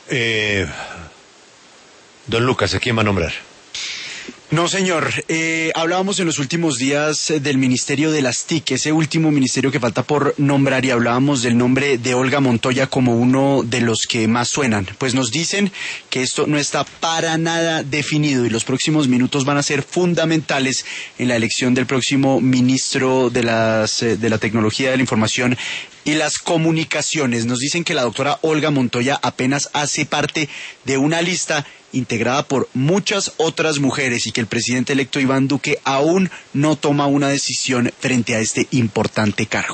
Don Lucas, ¿a quién va a nombrar? No, señor. Hablábamos en los últimos días del Ministerio de las TIC, ese último ministerio que falta por nombrar, y hablábamos del nombre de Olga Montoya como uno de los que más suenan. Pues nos dicen que esto no está para nada definido y los próximos minutos van a ser fundamentales en la elección del próximo ministro de la Tecnología de la Información y las Comunicaciones. Nos dicen que la doctora Olga Montoya apenas hace parte de una lista integrada por muchas otras mujeres y que el presidente electo Iván Duque aún no toma una decisión frente a este importante cargo.